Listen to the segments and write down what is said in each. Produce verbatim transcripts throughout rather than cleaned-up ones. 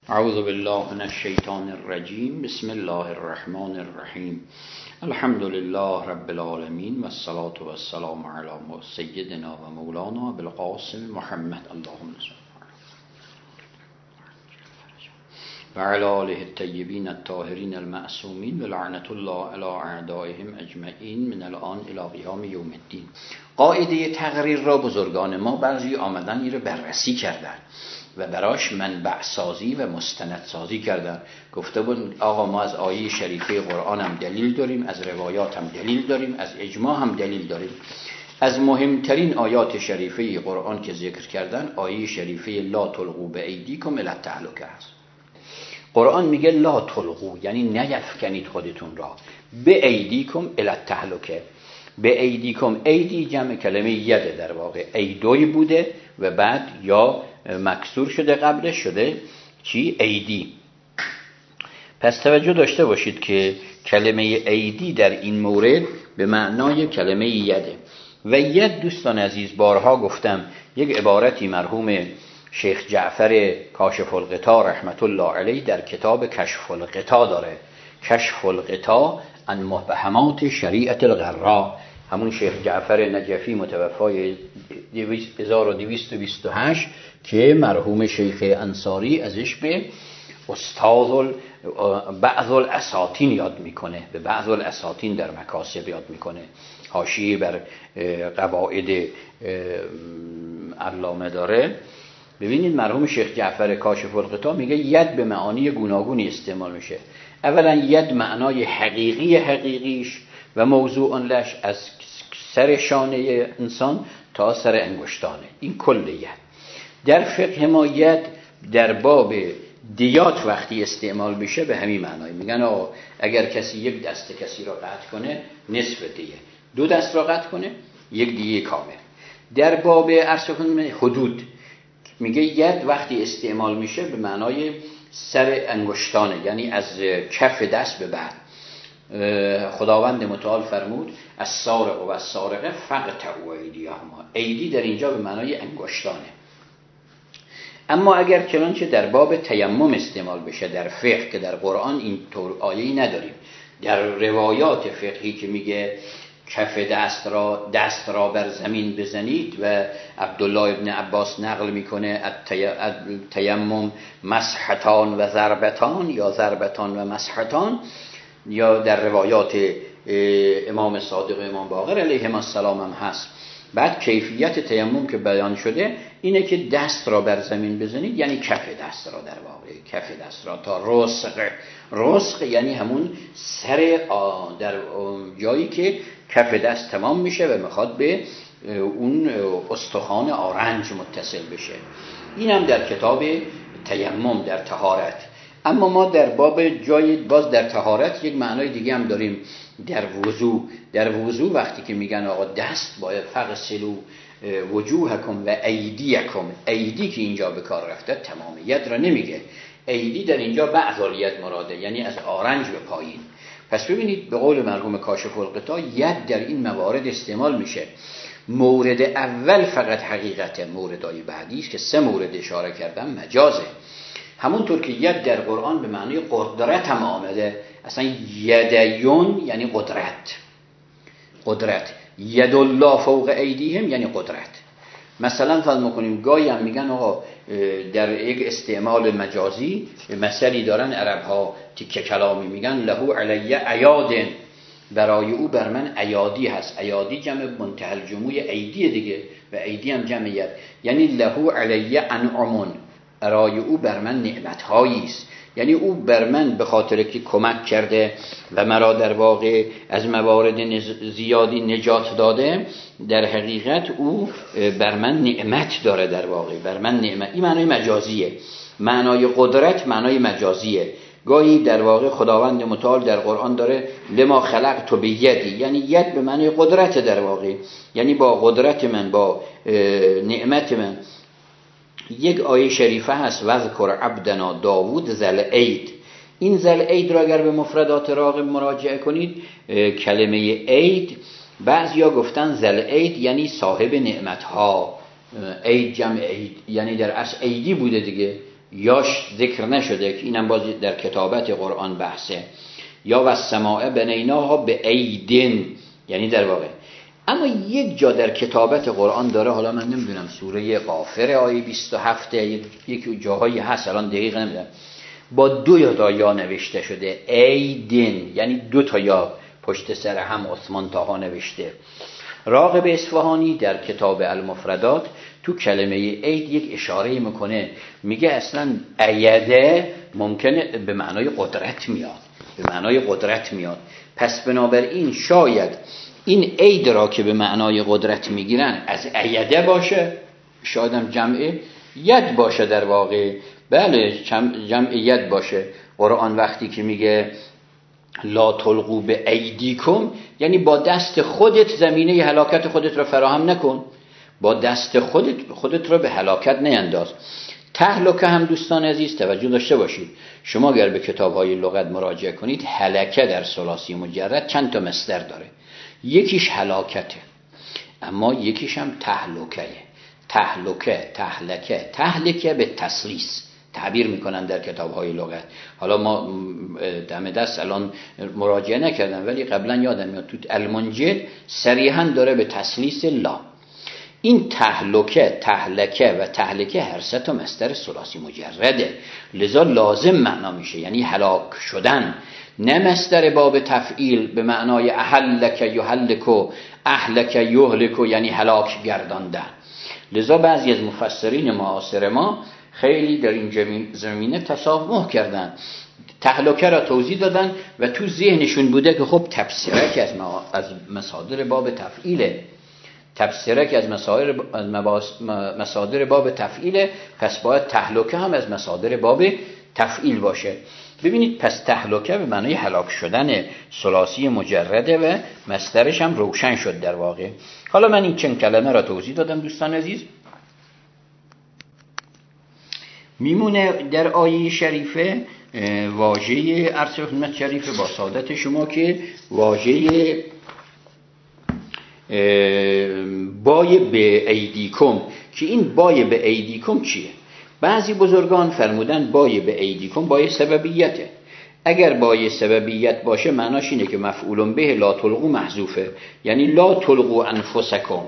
اعوذ بالله من الشیطان الرجیم. بسم الله الرحمن الرحیم. الحمد لله رب العالمین و الصلاة و السلام علی سیدنا و مولانا بالقاسم محمد اللهم صل و علی آله الطیبین الطاهرین المعصومین و لعنت الله علی اعدائهم اجمعین من الان الی قیام یوم الدین. قاعده تقریر را بزرگان ما بعضی آمدن این رو بررسی کردن و براش منبع سازی و مستند سازی کردن. گفته بود آقا ما از آیه شریفه قرآن هم دلیل داریم، از روایات هم دلیل داریم، از اجماع هم دلیل داریم. از مهمترین آیات شریفه قرآن که ذکر کردن آیه شریفه لا تلقوا بایدیکم الی التهلکه است. قرآن میگه لا تلقوا یعنی نیفکنید خودتون را، به ایدیکم الی التهلکه. به ایدیکم، ایدی جمع کلمه یده، در واقع ایدوی بوده و بعد یا مکسور شده قبلش شده چی؟ ایدی. پس توجه داشته باشید که کلمه ایدی در این مورد به معنای کلمه یده و ید. دوستان عزیز بارها گفتم یک عبارتی مرحوم شیخ جعفر کاشف الغطا رحمت الله علیه در کتاب کشف الغطا داره. کشف الغطا عن مبهمات شریعت الغراء. همون شیخ جعفر نجفی متوفای هزار و دویست و بیست و هشت که مرحوم شیخ انصاری ازش به استاد بعض الاساطین یاد میکنه، به بعض الاساطین در مکاسب یاد میکنه. حاشیه بر قواعد علامه داره. ببینید مرحوم شیخ جعفر کاشف الغطا میگه ید به معانی گوناگونی استعمال میشه. اولا ید معنای حقیقی حقیقیش و موضوع لش از سر شانه انسان تا سر انگشتانه، این کل ید. در فقه ما ید در باب دیات وقتی استعمال بشه به همین معنای. میگن آقا اگر کسی یک دست کسی را قطع کنه نصف دیه، دو دست را قطع کنه یک دیه کامل. در باب عرض کنم حدود میگه ید وقتی استعمال میشه به معنای سر انگشتانه، یعنی از کف دست به بعد. خداوند متعال فرمود از سارق و از سارقه فقطعوا ایدیهما. ایدی در اینجا به معنای انگشتانه. اما اگر چنانچه در باب تیمم استعمال بشه در فقه که در قرآن این طور آیه‌ای نداریم، در روایات فقهی که میگه کف دست را دست را بر زمین بزنید و عبدالله ابن عباس نقل میکنه تیمم مسحتان و ضربتان یا ضربتان و مسحتان، یا در روایات امام صادق امام باقر علیهم السلام هم هست. بعد کیفیت تیمم که بیان شده اینه که دست را بر زمین بزنید، یعنی کف دست را، در واقع کف دست را تا رسغ. رسغ یعنی همون سر در جایی که کف دست تمام میشه و میخواد به اون استخوان آرنج متصل بشه. این هم در کتاب تیمم در طهارت. اما ما در باب جای باز در طهارت یک معنای دیگه هم داریم در وضو. در وضو وقتی که میگن آقا دست باید فغسلوا وجوهکم و ایدیکم، ایدی که اینجا به کار رفته تمامیت را نمیگه، ایدی در اینجا بعض الید مراده، یعنی از آرنج به پایین. پس ببینید به قول مرحوم کاشف الغطا ید در این موارد استعمال میشه. مورد اول فقط حقیقت، موردهای بعدیش که سه مورد اشاره کردم مجازه. همونطور که ید در قرآن به معنی قدرت هم آمده. اصلا یدیون یعنی قدرت، قدرت. ید الله فوق ایدیهم یعنی قدرت. مثلا فرض می‌کنیم گاهی هم میگن آقا در یک استعمال مجازی مثلی دارن عرب ها تیکه کلامی، میگن لهو علی ایادن، برای او بر من ایادی هست. ایادی جمع منتهی الجموع ایدی دیگه و ایدی هم جمع ید، یعنی لهو علی انعمون، برای او بر من نعمت‌هایی است. یعنی او بر من به خاطر که کمک کرده و مرا در واقع از موارد زیادی نجات داده، در حقیقت او بر من نعمت داره، در واقع بر من نعمت. این معنای مجازیه. معنای قدرت معنای مجازیه. گاهی در واقع خداوند متعال در قرآن داره لما خلقت بیدی، یعنی ید به معنای قدرت، در واقع یعنی با قدرت من، با نعمت من. یک آیه شریفه هست وذکر عبدنا داوود ذل اید. این ذل اید را اگر به مفردات راغب مراجعه کنید، کلمه اید بعضیا گفتن ذل اید یعنی صاحب نعمت ها. اید جمع اید یعنی در اصل ایدی بوده دیگه، یاش ذکر نشده که اینم باز در کتابت قرآن بحثه، یا و السماء بنیناها به ایدین، یعنی در واقع. اما یک جا در کتابت قرآن داره، حالا من نمیدونم سوره غافر آیه بیست و هفت، یک جاهایی هست الان دقیق نمیدونم، با دو تا یا نوشته شده ایدین، یعنی دو تا یا پشت سر هم عثمان طاها نوشته. راغب اصفهانی در کتاب المفردات تو کلمه اید یک اشاره میکنه، میگه اصلا ایده ممکنه به معنای قدرت میاد، به معنای قدرت میاد. پس بنابراین شاید این اید را که به معنای قدرت میگیرن از ایده باشه، شاید هم جمع ید باشه در واقع. بله جمع ید باشه. قرآن وقتی که میگه لا تلقوا به ایدیکم، یعنی با دست خودت زمینه هلاکت خودت را فراهم نکن، با دست خودت خودت را به هلاکت نینداز. تهلکه هم دوستان عزیز توجه داشته باشید، شما اگر به کتاب‌های لغت مراجعه کنید، هلکه در ثلاثی مجرد چند تا مصدر داره، یکیش هلاکته اما یکیش هم تهلکه. تهلکه، تهلکه، تهلکه به تسلیس تعبیر میکنن در کتاب‌های لغت. حالا ما دم دست الان مراجعه نکردم ولی قبلا یادم میاد تو المنجد صریحاً داره به تسلیس لا. این تهلکه، تهلکه و تهلکه هر سه تا مصدر ثلاثی مجرده، لذا لازم معنا میشه، یعنی هلاک شدن، نه مصدر باب تفعیل به معنای اهلک یهلکو، اهلک یهلکو یعنی هلاک گرداندن. لذا بعضی از مفسرین معاصر ما خیلی در این زمینه تسامح کردن، تهلکه را توضیح دادن و تو ذهنشون بوده که خب تفسیرک از, از مصادر باب تفعیله، تفسیرک از مصادر مصادر باب تفعیله، پس باید تهلکه هم از مصادر باب تفعیل باشه. ببینید پس تهلکه به معنای هلاک شدن ثلاثی مجرده و مصدرش هم روشن شد در واقع. حالا من این چند کلمه را توضیح دادم دوستان عزیز. میمونه در آیه شریفه واژه عرض خدمت شریفه با سعادت شما که واژه بای به ایدیکم، که این بای به ایدیکم چیه؟ بعضی بزرگان فرمودن بای به ایدیکم بای سببیته. اگر بای سببیت باشه معناش اینه که مفعول به لا تلقوا محذوفه، یعنی لا تلقوا انفسکم،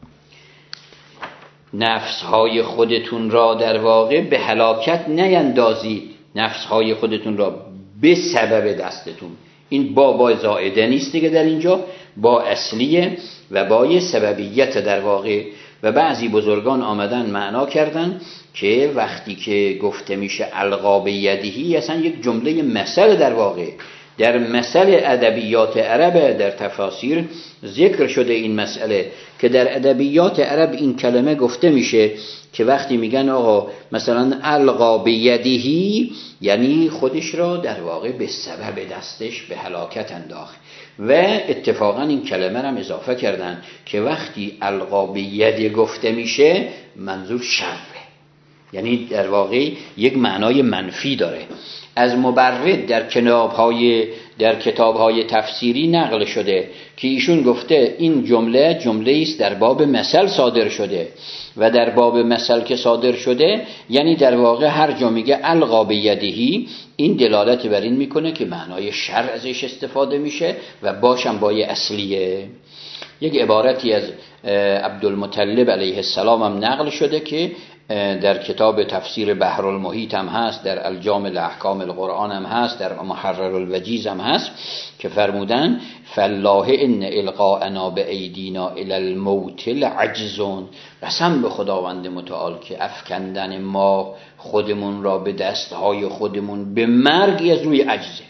نفسهای خودتون را در واقع به هلاکت نیندازید، نفسهای خودتون را به سبب دستتون. این با با زائده نیست دیگه در اینجا، با اصلیه و با سببیت در واقع. و بعضی بزرگان آمدن معنا کردن که وقتی که گفته میشه القا به یدهی، اصلا یک جمله مثل در واقع در مثل ادبیات عرب، در تفاسیر ذکر شده این مسئله که در ادبیات عرب این کلمه گفته میشه که وقتی میگن آقا مثلا القا به یدهی، یعنی خودش را در واقع به سبب دستش به هلاکت انداخت. و اتفاقا این کلمه را هم اضافه کردن که وقتی القا به ید گفته میشه منظور شره، یعنی در واقع یک معنای منفی داره. از مبرد در کتاب‌های در کتاب‌های تفسیری نقل شده که ایشون گفته این جمله جمله است در باب مثل صادر شده و در باب مثل که صادر شده یعنی در واقع هر جا میگه القا به یدهی، این دلالت بر این میکنه که معنای شر ازش استفاده میشه و باشم بای اصلیه. یک عبارتی از عبدالمطلب علیه السلام هم نقل شده که در کتاب تفسیر بحر المحیط هم هست، در الجامع الاحکام القرآن هم هست، در محرر الوجیز هم هست که فرمودن فالله ان القاءنا بایدینا الی الموت لعجزون، قسم به خداوند متعال که افکندن ما خودمون را به دستهای خودمون به مرگ از روی عجزه،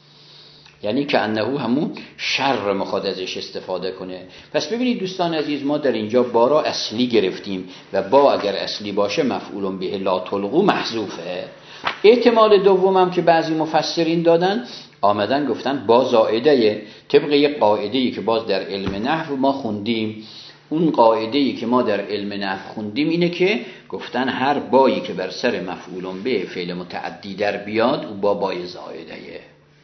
یعنی که انه همون شر میخواد ازش استفاده کنه. پس ببینید دوستان عزیز، ما در اینجا با را اصلی گرفتیم و با اگر اصلی باشه مفعول به لا تلقوا محذوفه. احتمال دومم که بعضی مفسرین دادن آمدن گفتن با زائده، طبق یک قاعده‌ای که باز در علم نحو ما خوندیم. اون قاعده‌ای که ما در علم نحو خوندیم اینه که گفتن هر بایی که بر سر مفعول به فعل متعدی در بیاد او با بای زائده.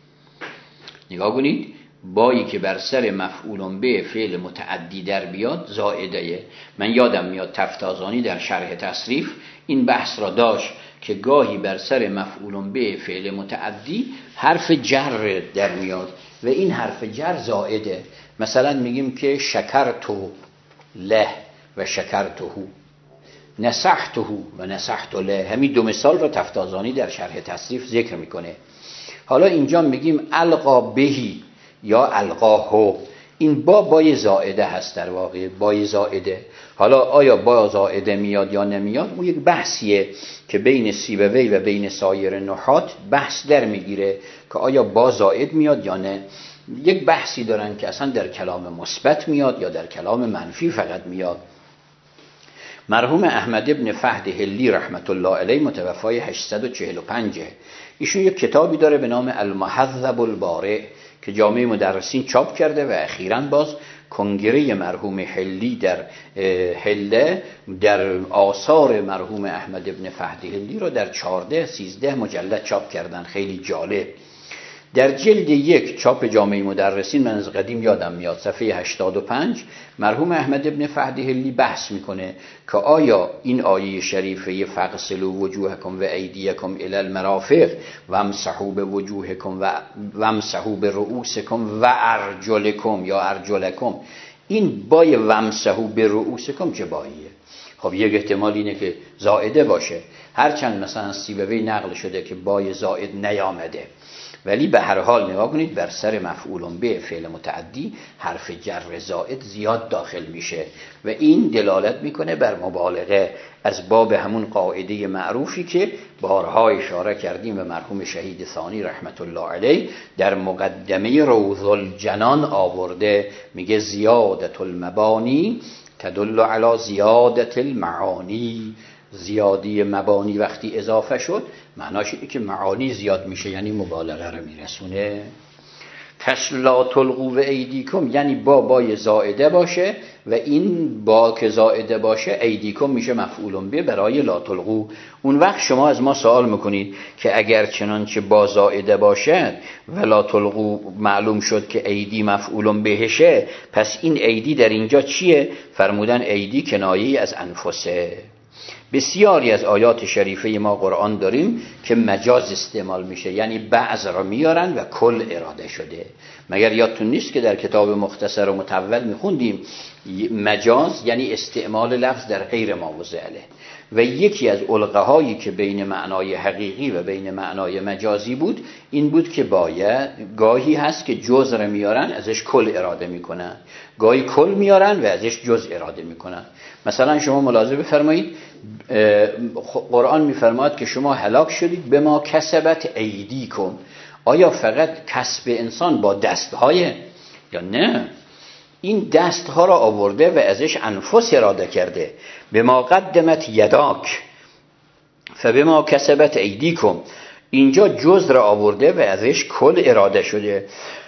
نگاه کنید، بایی که بر سر مفعول به فعل متعدی در بیاد زائده. من یادم میاد تفتازانی در شرح تصریف این بحث را داشت که گاهی بر سر مفعول به فعل متعدی حرف جر در میاد و این حرف جر زائده. مثلا میگیم که شکرتو له و شکرتو، نصحته و نصحت له. همین دو مثال را تفتازانی در شرح تصریف ذکر میکنه. حالا اینجا میگیم القا بهی یا القاهو، این با بای زائده هست، در واقع بای زائده. حالا آیا با زائده میاد یا نمیاد، اون یک بحثیه که بین سیبوی و بین سایر نحات بحث در میگیره که آیا با زائد میاد یا نه. یک بحثی دارن که اصلا در کلام مثبت میاد یا در کلام منفی فقط میاد. مرحوم احمد ابن فهد حلی رحمت الله علیه متوفای هشتصد و چهل و پنج، ایشون یک کتابی داره به نام المحذب البارع که جامعه مدرسین چاپ کرده و اخیراً باز کنگره مرحوم حلی در حله در آثار مرحوم احمد ابن فهد حلی رو در چهارده سیزده مجلد چاپ کردن. خیلی جالب. در جلد یک چاپ جامعه مدرسین، من از قدیم یادم میاد، صفحه هشتاد و پنج، مرحوم احمد ابن فهد حلی بحث میکنه که آیا این آیه شریفه فغسلوا وجوهکم و ایدیکم الی المرافق وامسحوا بوجوهکم و وامسحوا برؤوسکم و ارجلکم یا ارجلکم، این بای وامسحوا برؤوسکم چه باییه؟ خب یک احتمال اینه که زائده باشه، هرچند مثلا سیبوی نقل شده که بای زائد نیامده، ولی به هر حال نگاه کنید بر سر مفعول به فعل متعدی حرف جر زائد زیاد داخل میشه و این دلالت میکنه بر مبالغه از باب همون قاعده معروفی که بارها اشاره کردیم و مرحوم شهید ثانی رحمت الله علیه در مقدمه روض الجنان آورده، میگه زیادت المبانی تدل علی زیادت المعانی. زیادی مبانی وقتی اضافه شد معناش اینه که معانی زیاد میشه، یعنی مبالغه رو میرسونه. پس لا تلقوا و ایدیکم یعنی با بای زائده باشه و این با که زائده باشه ایدیکم میشه مفعول به برای لا تلقوا. اون وقت شما از ما سوال میکنید که اگر چنانچه با زائده باشد و لا تلقوا معلوم شد که ایدی مفعول بهشه، پس این ایدی در اینجا چیه؟ فرمودن ایدی کنایه از انفسه. بسیاری از آیات شریفه ما قرآن داریم که مجاز استعمال میشه، یعنی بعض را میارن و کل اراده شده. مگر یادتون نیست که در کتاب مختصر و مطول میخوندیم مجاز یعنی استعمال لفظ در غیر موضع له، و یکی از القه هایی که بین معنای حقیقی و بین معنای مجازی بود این بود که باید گاهی هست که جز را میارن ازش کل اراده میکنن، گاهی کل میارن و ازش جز اراده میکنن. مثلا شما ملاحظه بفرمایید قرآن میفرماید که شما هلاک شدید به ما کسبت ایدیکم. آیا فقط کسب انسان با دستهای یا نه؟ این دستها را آورده و ازش انفس اراده کرده. به ما قدمت یداک فبه ما کسبت ایدیکم، اینجا جز را آورده و ازش کل اراده شده.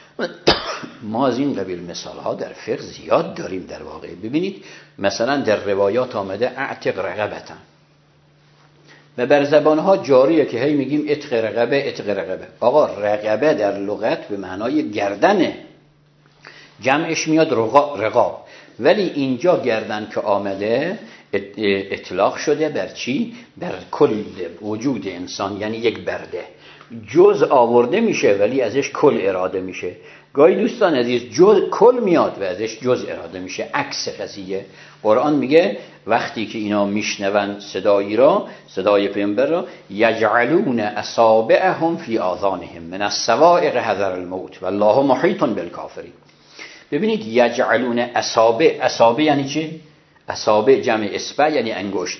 ما از این قبیل مثال ها در فقه زیاد داریم در واقع. ببینید مثلا در روایات آمده اعتق رقبتا و بر زبان ها جاریه که هی میگیم اتق رقبه اتق رقبه. آقا رقبه در لغت به معنای گردنه، جمعش میاد رقاب، ولی اینجا گردن که آمده اطلاق شده بر چی؟ بر کل وجود انسان، یعنی یک برده. جز آورده میشه ولی ازش کل اراده میشه. گاهی دوستان عزیز جز کل میاد و ازش جز اراده میشه، عکس قضیه. قرآن میگه وقتی که اینا میشنون صدایی را، صدای پیامبر را، یجعلون اصابعهم فی آذانهم من الصواعق حذر الموت والله محیط بالکافرین. ببینید یجعلون اصابع، اصابع یعنی چی؟ اصابع جمع اصبع یعنی انگشت.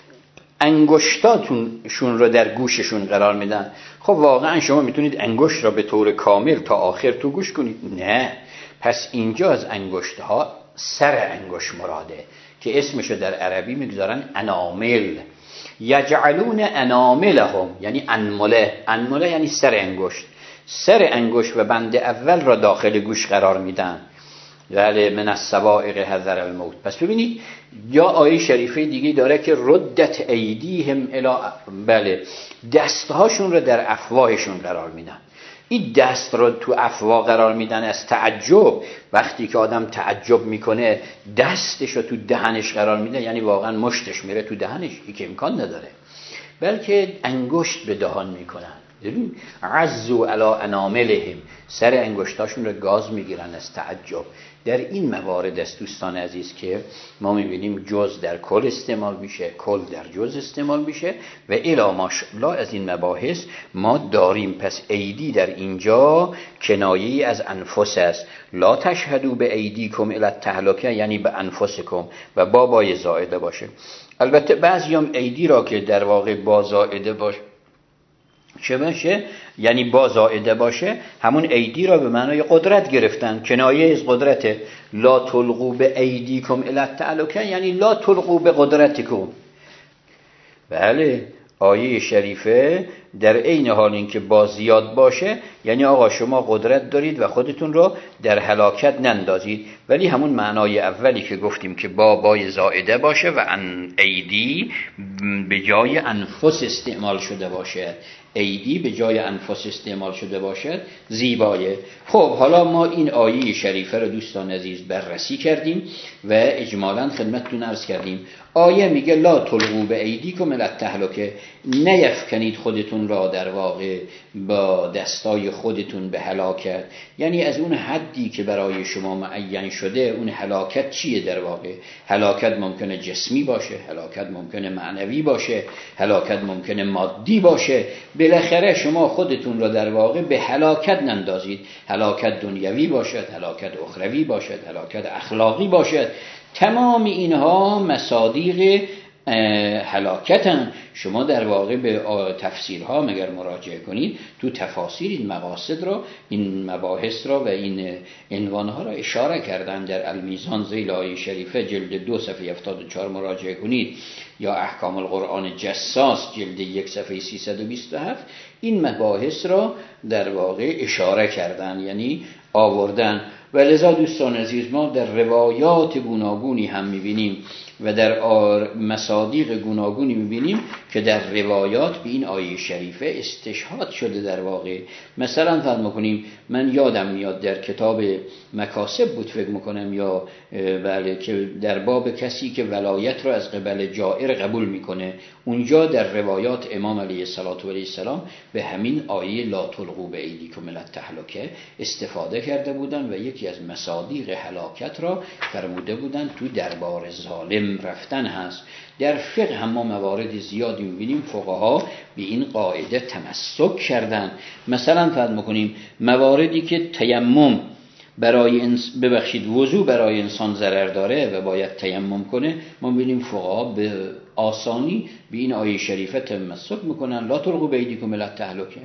انگشتاتون رو در گوششون قرار میدن. خب واقعا شما میتونید انگشت را به طور کامل تا آخر تو گوش کنید؟ نه. پس اینجا از انگشت ها سر انگشت مراده که اسمشو در عربی میگذارن انامل. یجعلون اناملهم یعنی انمله، انمله یعنی سر انگشت. سر انگشت و بند اول را داخل گوش قرار میدن. بله من الصواعق حذر الموت. پس ببینید یا آیه شریفه دیگه داره که ردت ایدیهم الی، بله دستهاشون رو در افواهشون قرار میدن. این دست رو تو افواه قرار میدن از تعجب. وقتی که آدم تعجب میکنه دستش رو تو دهنش قرار میده، یعنی واقعا مشتش میره تو دهنش، این که امکان نداره. بلکه انگشت به دهان میکنن. ببین عزو علی اناملهم، سر انگشتاشون رو گاز میگیرن از تعجب. در این موارد است دوستان عزیز که ما میبینیم جز در کل استعمال میشه، کل در جز استعمال میشه و الی ماشاءالله از این مباحث ما داریم. پس ایدی در اینجا کنایه‌ای از انفس است. لا تشهدوا به ایدیکم الی التهلکه، یعنی به انفسکم و با بای زائده باشه. البته بعضیام ایدی را که در واقع با زائده باشه چه باشه، یعنی با زائده باشه، همون ایدی را به معنای قدرت گرفتن، کنایه از قدرته. لا تلقوا به ایدیکم الی التهلکه یعنی لا تلقوا به قدرتکم. بله آیه شریفه در عین حال اینکه با زیاد باشه یعنی آقا شما قدرت دارید و خودتون رو در هلاکت نندازید، ولی همون معنای اولی که گفتیم که با بای زائده باشه و ان ایدی به جای انفس استعمال شده باشه، ایدی به جای انفس استعمال شده باشد زیبایه. خب حالا ما این آیه شریفه رو دوستان عزیز بررسی کردیم و اجمالاً خدمتتون عرض کردیم. آیه میگه لا تلقوا به ایدیکم الی التهلکه، نیفکنید خودتون را در واقع با دستای خودتون به هلاکت، یعنی از اون حدی که برای شما معین شده. اون هلاکت چیه در واقع؟ هلاکت ممکنه جسمی باشه، هلاکت ممکنه معنوی باشه، هلاکت ممکنه مادی باشه. بالاخره شما خودتون را در واقع به هلاکت نندازید. هلاکت دنیوی باشد، هلاکت اخروی باشد، هلاکت اخلاقی باشد. تمام اینها مصادیق هلاکتن. شما در واقع به تفسیرها مگر مراجعه کنید، تو تفاسیر این مقاصد را، این مباحث را و این عنوانها را اشاره کردن. در المیزان ذیل آیه شریفه جلد دو صفحه هفتاد و چهار مراجعه کنید، یا احکام القرآن جساس جلد یک صفحه سیصد و بیست و هفت این مباحث را در واقع اشاره کردن، یعنی آوردن. و لذا دوستان عزیز ما در روایات گوناگونی هم میبینیم و در مصادیق گوناگونی میبینیم که در روایات به این آیه شریفه استشهاد شده. در واقع مثلا فرض کنیم، من یادم میاد در کتاب مکاسب بود فکر میکنم، یا بله، که در باب کسی که ولایت را از قبل جائر قبول میکنه، اونجا در روایات امام علیه السلام به همین آیه لا تلقوا به ایدیکم الی التهلکه استفاده کرده بودن و یکی از مصادیق هلاکت را فرموده بودن تو دربار ظالم رفتن هست. در فقه هم ما موارد زیادی می‌بینیم فقها به این قاعده تمسک کردن. مثلا فرض می‌کنیم مواردی که تیمم برای انس... ببخشید وضو برای انسان ضرر داره و باید تیمم کنه، ما می‌بینیم فقها به آسانی به این آیه شریفه تمسک میکنن لا تلقوا بایدیکم الی التهلکه.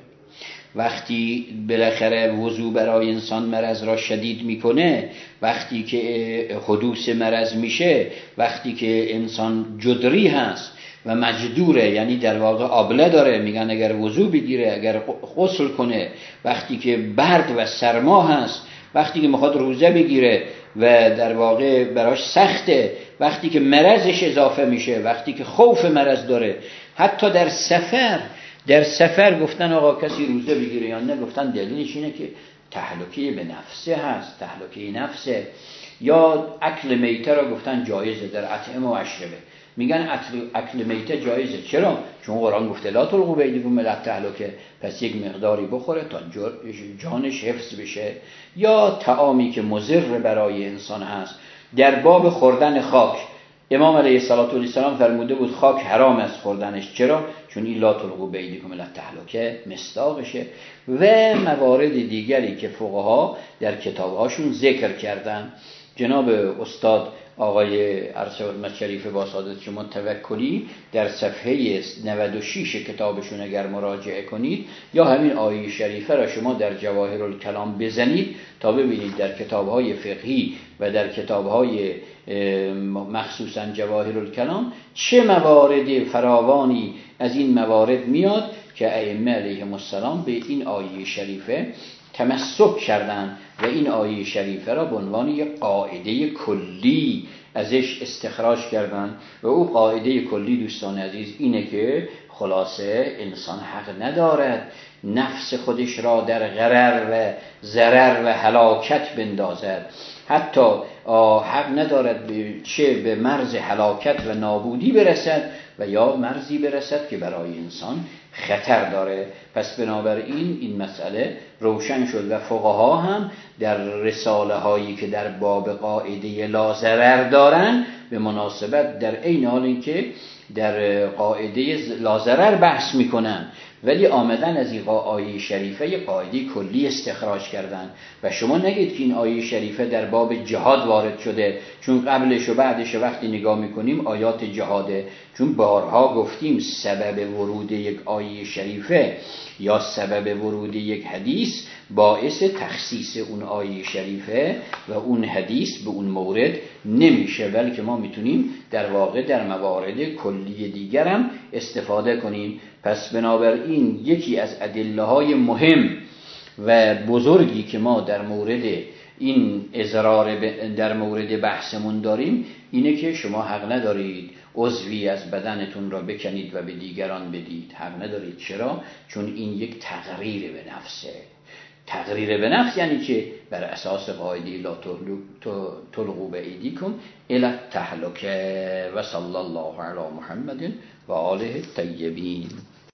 وقتی بالاخره وضو برای انسان مرض را شدید میکنه، وقتی که حدوث مرض میشه، وقتی که انسان جدری هست و مجدوره، یعنی در واقع آبله داره، میگن اگر وضو بگیره، اگر غسل کنه، وقتی که برد و سرما هست، وقتی که میخواد روزه بگیره و در واقع براش سخته، وقتی که مرضش اضافه میشه، وقتی که خوف مرض داره، حتی در سفر در سفر گفتن آقا کسی روزه بگیره یا نه، گفتن دلیلش اینه که تهلکه به نفسه هست، تهلکه نفسه. یا اکل میته را گفتن جایزه در اطعمه و اشربه، میگن اکل میته جایزه. چرا؟ چون قرآن گفته لا تلقوا بایدیکم الی التهلکه، پس یک مقداری بخوره تا جانش حفظ بشه. یا طعامی که مضر برای انسان هست. در باب خوردن خاک امام علیه السلام فرموده بود خاک حرام است خوردنش. چرا؟ چون این لا تلقوا بایدیکم الی التهلکه مصداقشه. و موارد دیگری که فقها در کتابهاشون ذکر کردن. جناب استاد آقای عرصه حرمت شریف با سعادت شما توکلی در صفحه نود و شش کتابشون اگر مراجعه کنید، یا همین آیه شریفه را شما در جواهر الکلام بزنید تا ببینید در کتابهای فقهی و در کتابهای مخصوصا جواهر الکلام چه موارد فراوانی از این موارد میاد که ائمه علیهم السلام به این آیه شریفه تمسک کردن و این آیه شریفه را به عنوان یک قاعده کلی ازش استخراج کردن. و او قاعده کلی دوستان عزیز اینه که خلاصه انسان حق ندارد نفس خودش را در غرر و ضرر و هلاکت بندازد، حتی حق ندارد چه به مرز هلاکت و نابودی برسد و یا مرزی برسد که برای انسان خطر داره. پس بنابراین این مسئله روشن شد و فقها هم در رساله هایی که در باب قاعده لا ضرر دارن به مناسبت در عین حال اینکه در قاعده لا ضرر بحث میکنن ولی آمدن از این آیه شریفه یه قاعده کلی استخراج کردن و شما نگید که این آیه شریفه در باب جهاد وارد شده، چون قبلش و بعدش وقتی نگاه میکنیم آیات جهاده. چون بارها گفتیم سبب ورود یک آیه شریفه یا سبب ورود یک حدیث باعث تخصیص اون آیه شریفه و اون حدیث به اون مورد نمیشه، بلکه ما میتونیم در واقع در موارد کلی دیگر هم استفاده کنیم. پس بنابراین یکی از ادله های مهم و بزرگی که ما در مورد این اضرار در مورد بحثمون داریم اینه که شما حق ندارید عضوی از بدنتون را بکنید و به دیگران بدید. حق ندارید. چرا؟ چون این یک تقریر به نفسه. تقریر به نفس یعنی که بر اساس قاعده لا تلقوا بایدیکم الی التهلکه. و صلی الله علی محمد و آله الطیبین.